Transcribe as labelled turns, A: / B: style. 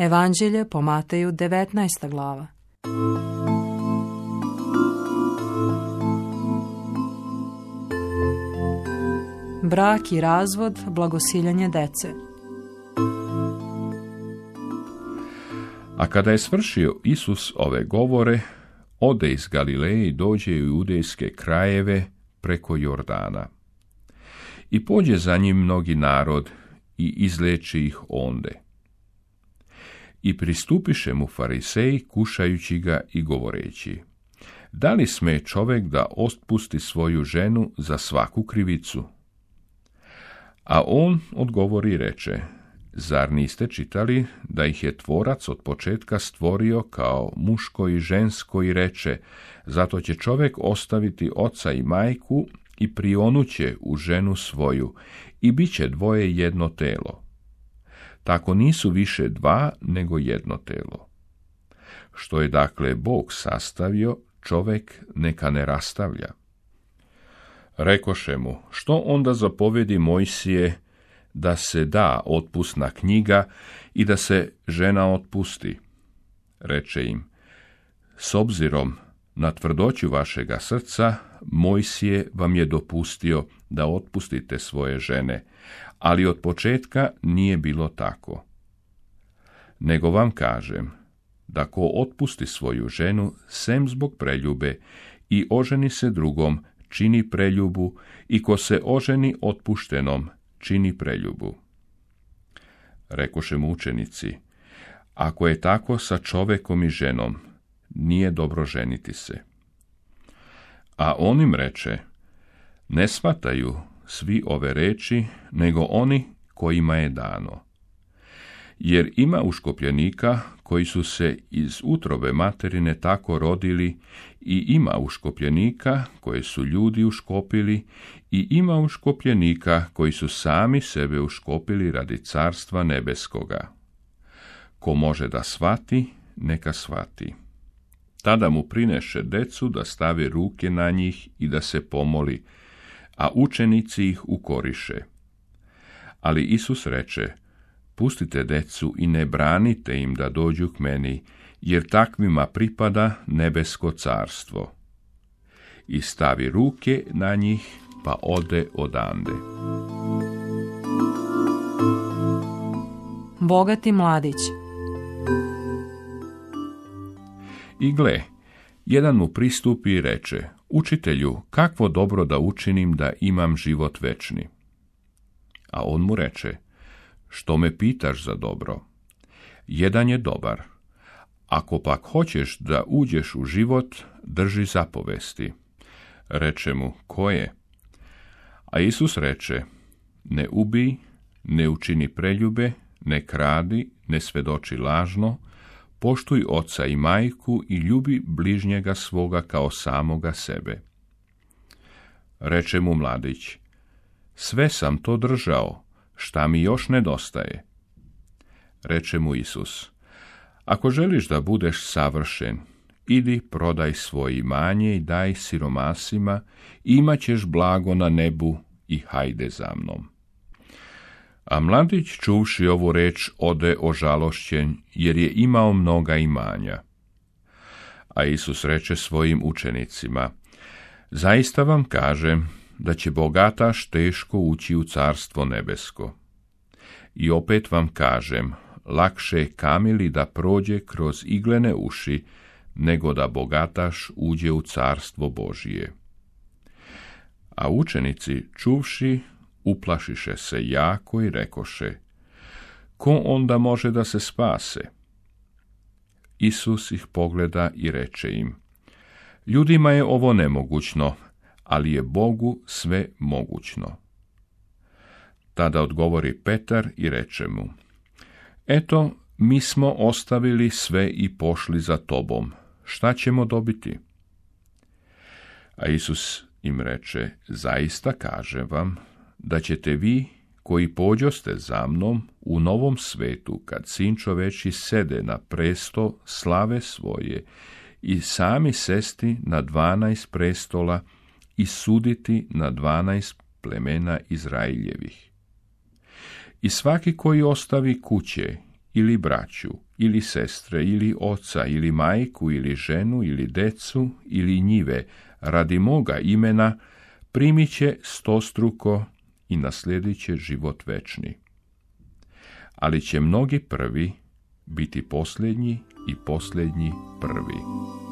A: Evanđelje po Mateju 19. glava. Brak i razvod, blagosiljanje dece.
B: A kada je svršio Isus ove govore, ode iz Galileje i dođe u judejske krajeve preko Jordana. I pođe za njim mnogi narod i izleči ih onde. I pristupiše mu fariseji, kušajući ga i govoreći: da li sme čovjek da otpusti svoju ženu za svaku krivicu? A on odgovori i reče: zar niste čitali da ih je tvorac od početka stvorio kao muško i žensko i reče: zato će čovjek ostaviti oca i majku i prionuće u ženu svoju i bit će dvoje jedno telo. Tako nisu više dva nego jedno telo. Što je dakle Bog sastavio, čovjek neka ne rastavlja. Rekoše mu: što onda zapovedi Mojsije da se da otpusna knjiga i da se žena otpusti? Reče im: s obzirom na tvrdoću vašega srca, Mojsije vam je dopustio da otpustite svoje žene, ali od početka nije bilo tako. Nego vam kažem, da ko otpusti svoju ženu sem zbog preljube i oženi se drugom, čini preljubu, i ko se oženi otpuštenom, čini preljubu. Rekoše mu učenici: ako je tako sa čovekom i ženom, nije dobro ženiti se. A on im reče: ne shvataju svi ove reči, nego oni kojima je dano. Jer ima uškopljenika koji su se iz utrobe materine tako rodili, i ima uškopljenika koje su ljudi uškopili, i ima uškopljenika koji su sami sebe uškopili radi carstva nebeskoga. Ko može da shvati, neka shvati. Tada mu prineše decu da stavi ruke na njih i da se pomoli, a učenici ih ukoriše. Ali Isus reče: pustite decu i ne branite im da dođu k meni, jer takvima pripada nebesko carstvo. I stavi ruke na njih, pa ode odande.
A: Bogati mladić.
B: I gle, jedan mu pristupi i reče: učitelju, kakvo dobro da učinim da imam život večni? A on mu reče: što me pitaš za dobro? Jedan je dobar. Ako pak hoćeš da uđeš u život, drži zapovesti. Reče mu: koje? A Isus reče: ne ubij, ne učini preljube, ne kradi, ne svedoči lažno, poštuj oca i majku i ljubi bližnjega svoga kao samoga sebe. Reče mu mladić: sve sam to držao, šta mi još nedostaje? Reče mu Isus: ako želiš da budeš savršen, idi prodaj svoje imanje i daj siromasima, imat ćeš blago na nebu i hajde za mnom. A mladić, čuvši ovu reč, ode ožalošćen, jer je imao mnoga imanja. A Isus reče svojim učenicima: zaista vam kažem da će bogataš teško ući u carstvo nebesko. I opet vam kažem, lakše je kamili da prođe kroz iglene uši, nego da bogataš uđe u carstvo Božije. A učenici, čuvši, uplašiše se jako i rekoše: ko onda može da se spase? Isus ih pogleda i reče im: ljudima je ovo nemogućno, ali je Bogu sve mogućno. Tada odgovori Petar i reče mu: eto, mi smo ostavili sve i pošli za tobom. Šta ćemo dobiti? A Isus im reče: zaista kažem vam, da ćete vi, koji pođoste za mnom, u novom svetu, kad Sin čoveči sede na presto slave svoje, i sami sesti na 12 prestola i suditi na 12 plemena Izraeljevih. I svaki koji ostavi kuće, ili braću, ili sestre, ili oca, ili majku, ili ženu, ili decu, ili njive, radi moga imena, primit će 100struko i naslijedit će život večni. Ali će mnogi prvi biti posljednji i posljednji prvi.